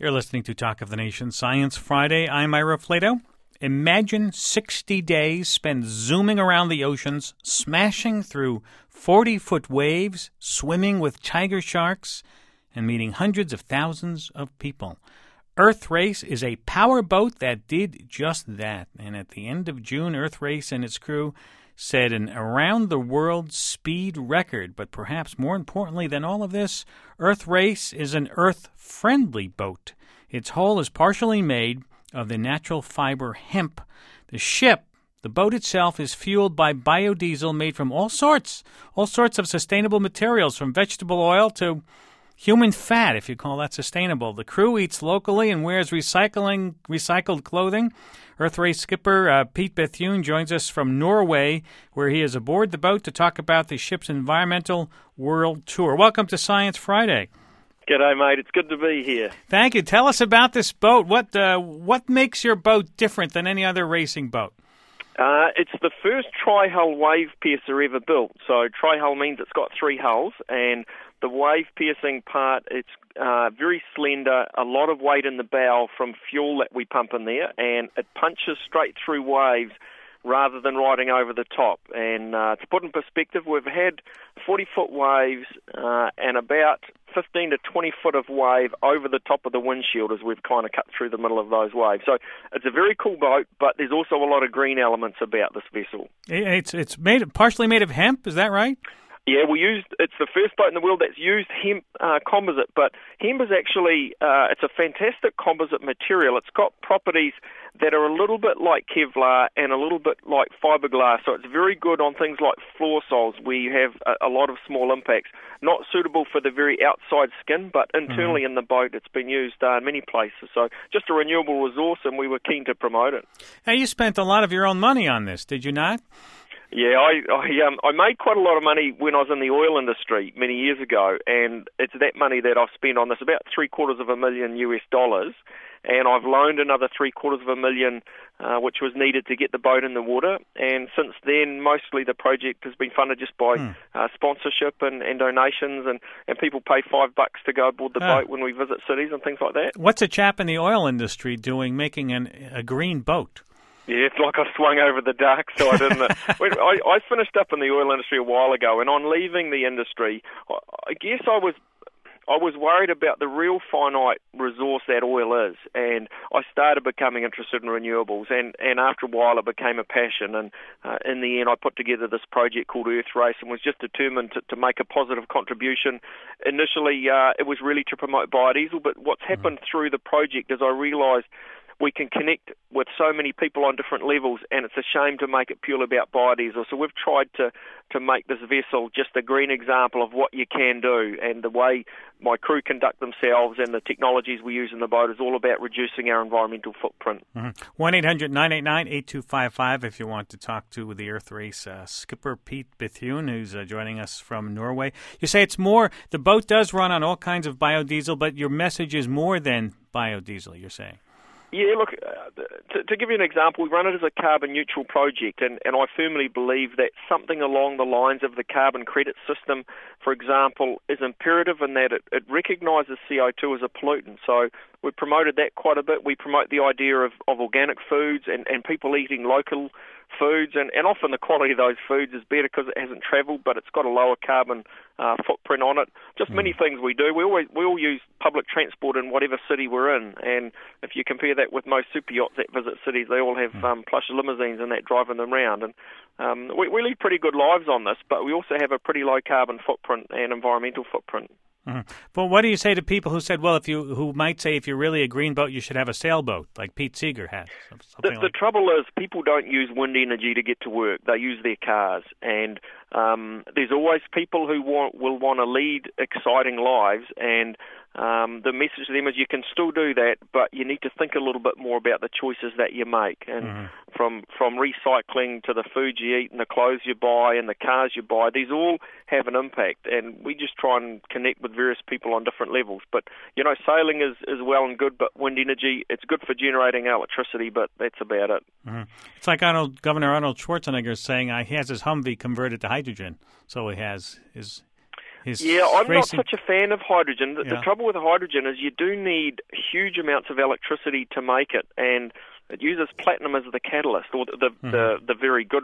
You're listening to Talk of the Nation Science Friday. I'm Ira Flato. Imagine 60 days spent zooming around the oceans, smashing through 40-foot waves, swimming with tiger sharks, and meeting hundreds of thousands of people. Earthrace is a power boat that did just that. And at the end of June, Earthrace and its crew set an around-the-world speed record. But perhaps more importantly than all of this, Earthrace is an Earth-friendly boat. Its hull is partially made of the natural fiber hemp. The boat itself, is fueled by biodiesel made from all sorts of sustainable materials, from vegetable oil to human fat, if you call that sustainable. The crew eats locally and wears recycled clothing. Earthrace skipper Pete Bethune joins us from Norway, where he is aboard the boat to talk about the ship's environmental world tour. Welcome to Science Friday. G'day, mate. It's good to be here. Thank you. Tell us about this boat. What makes your boat different than any other racing boat? It's the first tri-hull wave piercer ever built. So tri-hull means it's got three hulls, and the wave piercing part, it's very slender, a lot of weight in the bow from fuel that we pump in there, and it punches straight through waves rather than riding over the top. And to put in perspective, we've had 40-foot waves and about 15 to 20 foot of wave over the top of the windshield as we've kind of cut through the middle of those waves. So it's a very cool boat, but there's also a lot of green elements about this vessel. It's partially made of hemp, is that right? Yeah, it's the first boat in the world that's used hemp composite, but hemp is actually, it's a fantastic composite material. It's got properties that are a little bit like Kevlar and a little bit like fiberglass, so it's very good on things like floor soles where you have a lot of small impacts. Not suitable for the very outside skin, but internally in the boat it's been used in many places. So just a renewable resource, and we were keen to promote it. Now, you spent a lot of your own money on this, did you not? Yeah, I made quite a lot of money when I was in the oil industry many years ago, and it's that money that I've spent on this, about $750,000 US, and I've loaned another $750,000, which was needed to get the boat in the water. And since then, mostly the project has been funded just by sponsorship and donations, and people pay $5 to go aboard the boat when we visit cities and things like that. What's a chap in the oil industry doing making a green boat? Yeah, it's like I swung over the dark side, isn't it? I finished up in the oil industry a while ago, and on leaving the industry, I guess I was worried about the real finite resource that oil is, and I started becoming interested in renewables, and after a while it became a passion, and in the end I put together this project called Earthrace and was just determined to make a positive contribution. Initially it was really to promote biodiesel, but what's happened through the project is I realised we can connect with so many people on different levels, and it's a shame to make it purely about biodiesel. So we've tried to make this vessel just a green example of what you can do, and the way my crew conduct themselves and the technologies we use in the boat is all about reducing our environmental footprint. 1-800-989-8255 if you want to talk to the Earthrace skipper Pete Bethune, who's joining us from Norway. You say it's more, the boat does run on all kinds of biodiesel, but your message is more than biodiesel, you're saying. Yeah, look, to give you an example, we run it as a carbon-neutral project, and I firmly believe that something along the lines of the carbon credit system, for example, is imperative in that it recognises CO2 as a pollutant. So we've promoted that quite a bit. We promote the idea of organic foods and people eating local foods, and often the quality of those foods is better because it hasn't travelled, but it's got a lower carbon footprint on it. Just many things we do. We all use public transport in whatever city we're in, and if you compare that with most super yachts that visit cities, they all have plush limousines and that driving them around. And we lead pretty good lives on this, but we also have a pretty low carbon footprint and environmental footprint. But what do you say to people who said, well, who might say if you're really a green boat, you should have a sailboat, like Pete Seeger has? The trouble is people don't use wind energy to get to work. They use their cars. And there's always people who will want to lead exciting lives, and the message to them is you can still do that, but you need to think a little bit more about the choices that you make. And from recycling to the food you eat and the clothes you buy and the cars you buy, these all have an impact. And we just try and connect with various people on different levels. But, you know, sailing is well and good, but wind energy, it's good for generating electricity, but that's about it. It's like Governor Arnold Schwarzenegger saying he has his Humvee converted to hydrogen. So he has his Yeah, I'm not such a fan of hydrogen. The trouble with hydrogen is you do need huge amounts of electricity to make it, and it uses platinum as the catalyst, or the very good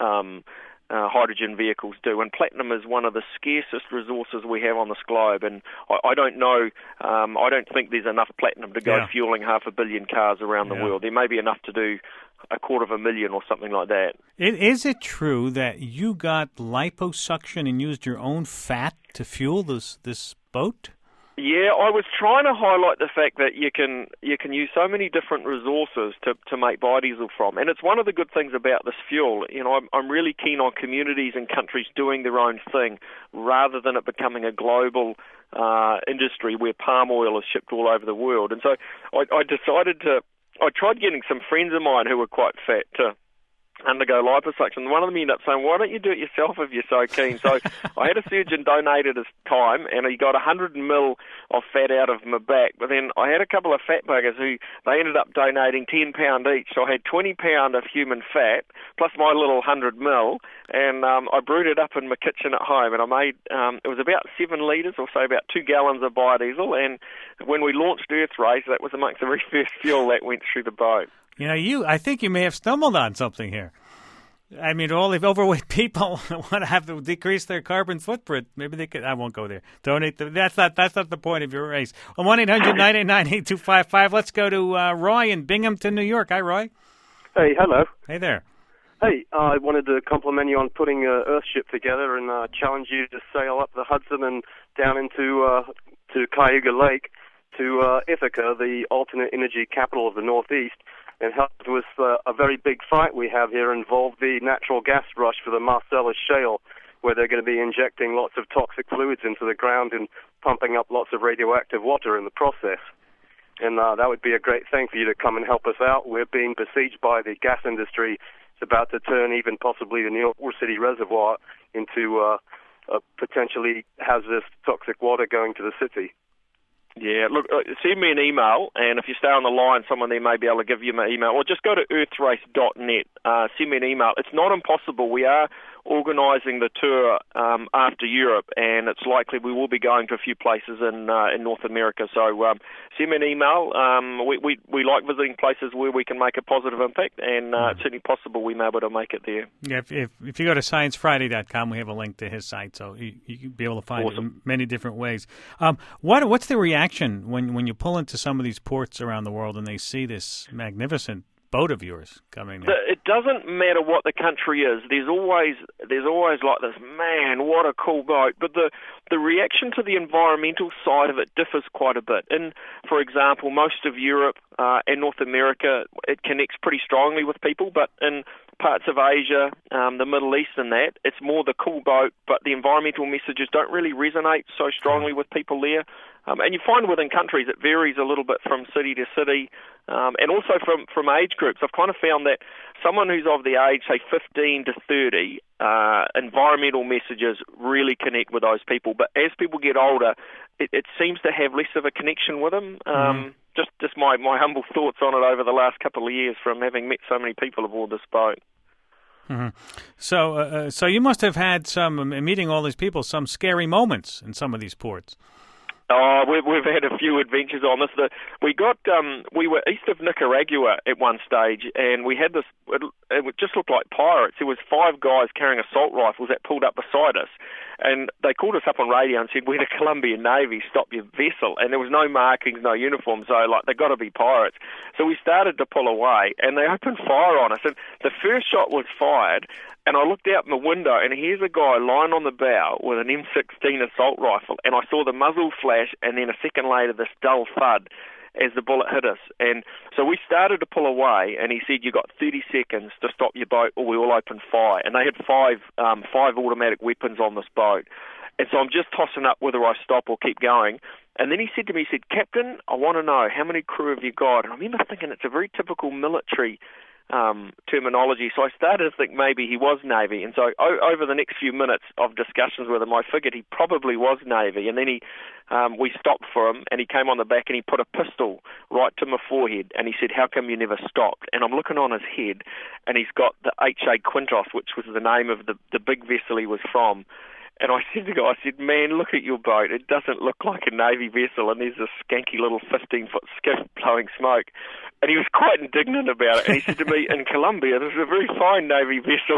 hydrogen vehicles do. And platinum is one of the scarcest resources we have on this globe, and I don't know, I don't think there's enough platinum to go fueling 500 million cars around the world. There may be enough to do 250,000 or something like that. Is it true that you got liposuction and used your own fat to fuel this boat? Yeah, I was trying to highlight the fact that you can use so many different resources to make biodiesel from, and it's one of the good things about this fuel. You know, I'm really keen on communities and countries doing their own thing, rather than it becoming a global industry where palm oil is shipped all over the world. And so I decided I tried getting some friends of mine who were quite fat to undergo liposuction. One of them ended up saying, why don't you do it yourself if you're so keen? So I had a surgeon donated his time, and he got 100 mil of fat out of my back. But then I had a couple of fat buggers who they ended up donating £10 each. So I had £20 of human fat plus my little 100 mil, and I brewed it up in my kitchen at home, and I made it was about 7 litres or so, about 2 gallons of biodiesel. And when we launched Earth Race, that was amongst the very first fuel that went through the boat. You know, I think you may have stumbled on something here. I mean, all the overweight people want to have to decrease their carbon footprint. Maybe they could. I won't go there. Donate. That's not the point of your race. 1-800-989-8255. Let's go to Roy in Binghamton, New York. Hi, Roy. Hey, hello. Hey there. Hey, I wanted to compliment you on putting Earthship together and challenge you to sail up the Hudson and down into to Cayuga Lake to Ithaca, the alternate energy capital of the Northeast, and helped with a very big fight we have here involved the natural gas rush for the Marcellus Shale, where they're going to be injecting lots of toxic fluids into the ground and pumping up lots of radioactive water in the process. And that would be a great thing for you to come and help us out. We're being besieged by the gas industry. It's about to turn even possibly the New York City reservoir into a potentially hazardous toxic water going to the city. Yeah, look, send me an email, and if you stay on the line, someone there may be able to give you my email, or just go to earthrace.net, send me an email. It's not impossible. We are organising the tour after Europe, and it's likely we will be going to a few places in North America. So send me an email. We like visiting places where we can make a positive impact, and it's certainly possible we may be able to make it there. Yeah, if you go to sciencefriday.com, we have a link to his site, so you can be able to find it in many different ways. What's the reaction when you pull into some of these ports around the world and they see this magnificent boat of yours coming there? It doesn't matter what the country is. There's always like this, man, what a cool boat. But the reaction to the environmental side of it differs quite a bit. In, for example, most of Europe and North America, it connects pretty strongly with people. But in parts of Asia, the Middle East and that, it's more the cool boat, but the environmental messages don't really resonate so strongly with people there. And you find within countries it varies a little bit from city to city, and also from age groups. I've kind of found that someone who's of the age, say 15 to 30, environmental messages really connect with those people. But as people get older, it seems to have less of a connection with them. Just my humble thoughts on it over the last couple of years from having met so many people aboard this boat. Mm-hmm. So you must have had meeting all these people, some scary moments in some of these ports. Oh, we've had a few adventures on this. We were east of Nicaragua at one stage, and we had this. It just looked like pirates. There was 5 guys carrying assault rifles that pulled up beside us, and they called us up on radio and said, "We're the Colombian Navy. Stop your vessel." And there was no markings, no uniform, so they got to be pirates. So we started to pull away, and they opened fire on us. And the first shot was fired. And I looked out my window, and here's a guy lying on the bow with an M16 assault rifle, and I saw the muzzle flash, and then a second later this dull thud as the bullet hit us. And so we started to pull away, and he said, "You got 30 seconds to stop your boat, or we will open fire." And they had five automatic weapons on this boat. And so I'm just tossing up whether I stop or keep going. And then he said to me, "Captain, I want to know, how many crew have you got?" And I remember thinking it's a very typical military terminology, so I started to think maybe he was Navy, and so over the next few minutes of discussions with him, I figured he probably was Navy, and then we stopped for him, and he came on the back and he put a pistol right to my forehead, and he said, "How come you never stopped?" And I'm looking on his head, and he's got the H.A. Quintos, which was the name of the big vessel he was from. And I said to the guy, I said, man, look at your boat. It doesn't look like a Navy vessel, and there's this skanky little 15-foot skiff blowing smoke. And he was quite indignant about it. And he said to me, in Colombia, this is a very fine Navy vessel.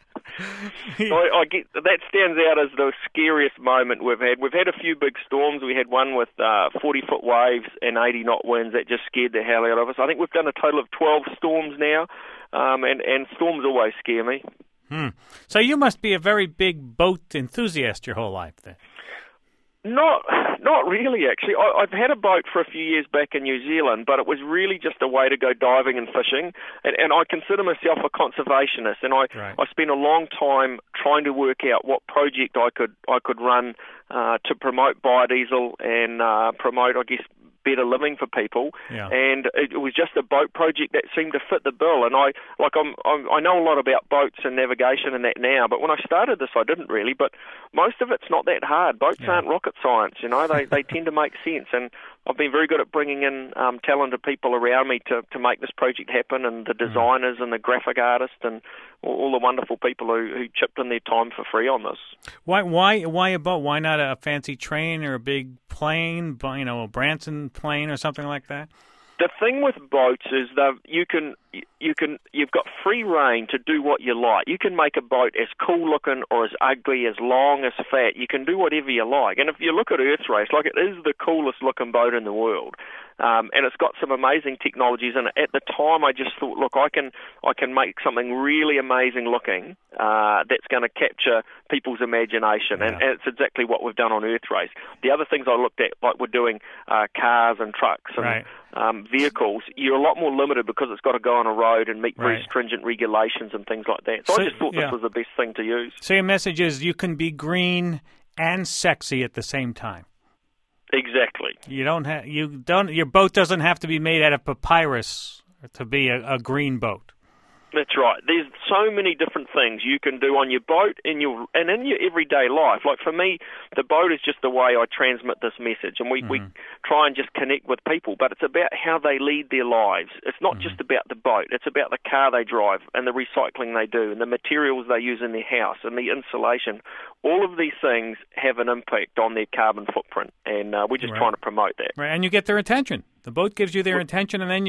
So I get that stands out as the scariest moment we've had. We've had a few big storms. We had one with 40-foot waves and 80-knot winds that just scared the hell out of us. I think we've done a total of 12 storms now, and storms always scare me. So you must be a very big boat enthusiast your whole life, then. Not really, actually. I've had a boat for a few years back in New Zealand, but it was really just a way to go diving and fishing. And I consider myself a conservationist, and I spent a long time trying to work out what project I could run to promote biodiesel and promote, I guess, better living for people. Yeah. And it was just a boat project that seemed to fit the bill. And I know a lot about boats and navigation and that now, but when I started this, I didn't really. But most of it's not that hard. Boats aren't rocket science, you know. They tend to make sense. And I've been very good at bringing in talented people around me to make this project happen, and the designers and the graphic artists and all the wonderful people who chipped in their time for free on this. Why a boat? Why not a fancy train or a big plane, a Branson plane or something like that? The thing with boats is that you've got free reign to do what you like. You can make a boat as cool looking or as ugly, as long, as fat. You can do whatever you like. And if you look at Earthrace, it is the coolest looking boat in the world. And it's got some amazing technologies. And at the time, I just thought, look, I can make something really amazing looking that's going to capture people's imagination. And it's exactly what we've done on Earthrace. The other things I looked at, like we're doing cars and trucks and vehicles, you're a lot more limited because it's got to go on a road and meet very stringent regulations and things like that. So I just thought this was the best thing to use. So your message is you can be green and sexy at the same time. Exactly. Your boat doesn't have to be made out of papyrus to be a green boat. That's right. There's so many different things you can do on your boat and in your everyday life. Like for me, the boat is just the way I transmit this message, and we try and just connect with people, but it's about how they lead their lives. It's not just about the boat. It's about the car they drive and the recycling they do and the materials they use in their house and the insulation. All of these things have an impact on their carbon footprint, and we're just trying to promote that. Right, and you get their attention. The boat gives you their attention, and then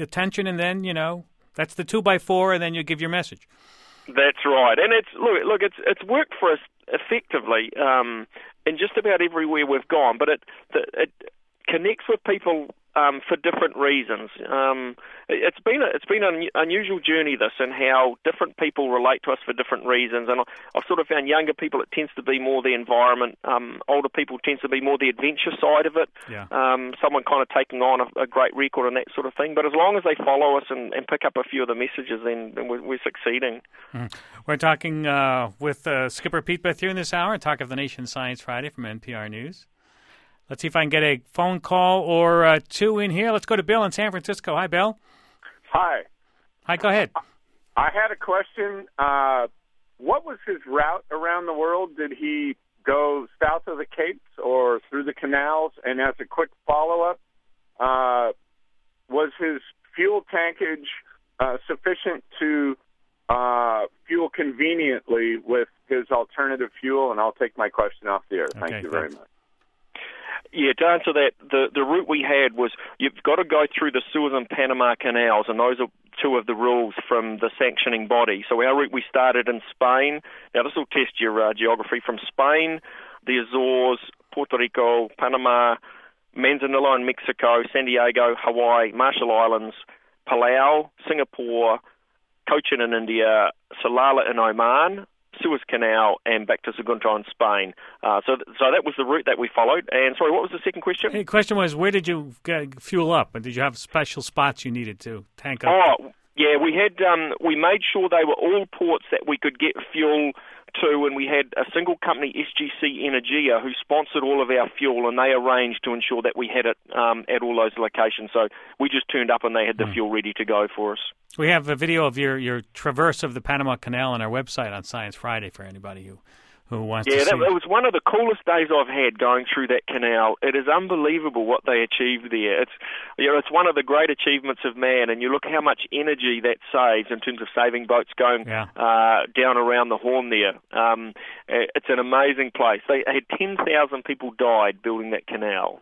that's the 2x4, and then you give your message. That's right, and it's worked for us effectively in just about everywhere we've gone. But it connects with people for different reasons. It's been an unusual journey, this, and how different people relate to us for different reasons. And I've sort of found younger people, it tends to be more the environment. Older people tends to be more the adventure side of it. Yeah. Someone kind of taking on a great record and that sort of thing. But as long as they follow us and pick up a few of the messages, then we're succeeding. We're talking with Skipper Pete Bethune this hour, Talk of the Nation Science Friday from NPR News. Let's see if I can get a phone call or two in here. Let's go to Bill in San Francisco. Hi, Bill. Hi. Hi, go ahead. I had a question. What was his route around the world? Did he go south of the Capes or through the canals? And as a quick follow-up, was his fuel tankage sufficient to fuel conveniently with his alternative fuel? And I'll take my question off the air. Thank you very much. Yeah, to answer that, the route we had was you've got to go through the Suez and Panama canals, and those are two of the rules from the sanctioning body. So our route, we started in Spain. Now, this will test your geography. From Spain, the Azores, Puerto Rico, Panama, Manzanillo in Mexico, San Diego, Hawaii, Marshall Islands, Palau, Singapore, Cochin in India, Salalah in Oman, Suez Canal, and back to Sagunto in Spain. So that was the route that we followed. And sorry, what was the second question? The question was, where did you fuel up? And did you have special spots you needed to tank up? Oh, yeah, we had. We made sure they were all ports that we could get fuel to, and we had a single company, SGC Energia, who sponsored all of our fuel, and they arranged to ensure that we had it at all those locations. So we just turned up, and they had the fuel ready to go for us. We have a video of your traverse of the Panama Canal on our website on Science Friday for anybody who who wants to see. Yeah, it was one of the coolest days I've had going through that canal. It is unbelievable what they achieved there. It's one of the great achievements of man, and you look how much energy that saves in terms of saving boats going down around the Horn there. It's an amazing place. They had 10,000 people died building that canal.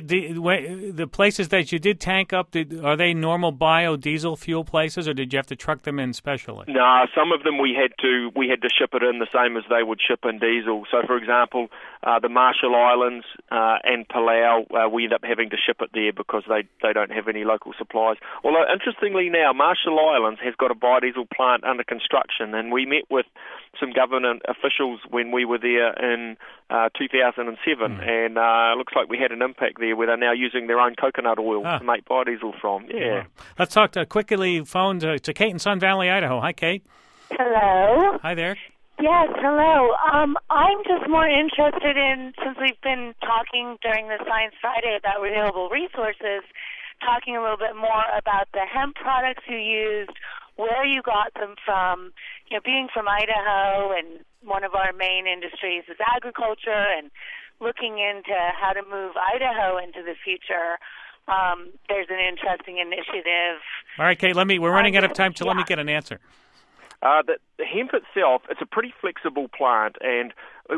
The places that you did tank up, are they normal biodiesel fuel places, or did you have to truck them in specially? No, some of them we had to ship it in the same as they would ship in diesel. So, for example, the Marshall Islands and Palau, we end up having to ship it there because they don't have any local supplies. Although, interestingly now, Marshall Islands has got a biodiesel plant under construction, and we met with some government officials when we were there in 2007, and it looks like we had an impact there where they're now using their own coconut oil to make biodiesel from. Yeah. Let's talk quickly phone to Kate in Sun Valley, Idaho. Hi, Kate. Hello. Hi there. Yes, hello. I'm just more interested in, since we've been talking during the Science Friday about renewable resources, talking a little bit more about the hemp products you used, where you got them from. You know, being from Idaho, and one of our main industries is agriculture, and looking into how to move Idaho into the future. There's an interesting initiative. All right, Kate, we're running out of time, so let me get an answer. The hemp itself, it's a pretty flexible plant, and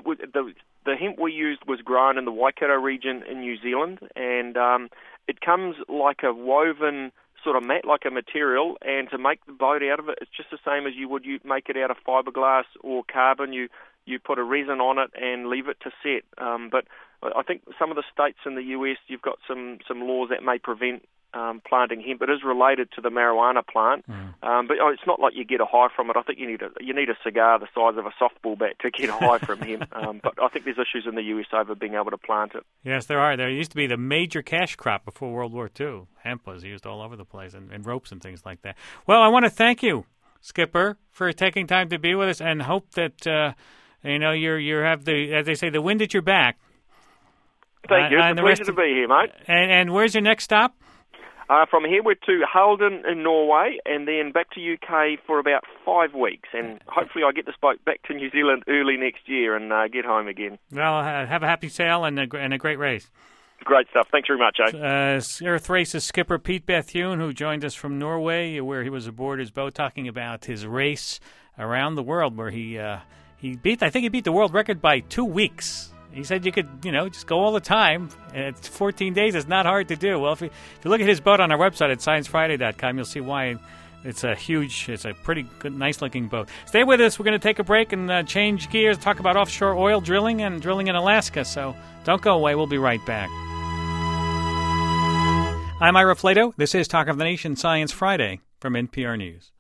the hemp we used was grown in the Waikato region in New Zealand, and it comes like a woven sort of mat-like a material, and to make the boat out of it, it's just the same as you would make it out of fiberglass or carbon. You put a resin on it and leave it to set. But I think some of the states in the US, you've got some laws that may prevent planting hemp. It is related to the marijuana plant, but it's not like you get a high from it. I think you need a cigar the size of a softball bat to get a high from hemp. But I think there's issues in the US over being able to plant it. Yes, there are. There used to be the major cash crop before World War II. Hemp was used all over the place, and ropes and things like that. Well, I want to thank you, Skipper, for taking time to be with us, and hope that you have as they say, the wind at your back. Thank you. It's a pleasure to be here, mate. And where's your next stop? From here, we're to Halden in Norway, and then back to UK for about 5 weeks. And hopefully I get this boat back to New Zealand early next year and get home again. Well, have a happy sail and a great race. Great stuff. Thanks very much, eh? Earth Race's skipper Pete Bethune, who joined us from Norway, where he was aboard his boat, talking about his race around the world, where he beat the world record by 2 weeks. He said you could, just go all the time. And it's 14 days. It's not hard to do. Well, if you look at his boat on our website at sciencefriday.com, you'll see why it's a pretty good, nice-looking boat. Stay with us. We're going to take a break and change gears, talk about offshore oil drilling and drilling in Alaska. So don't go away. We'll be right back. I'm Ira Flato. This is Talk of the Nation Science Friday from NPR News.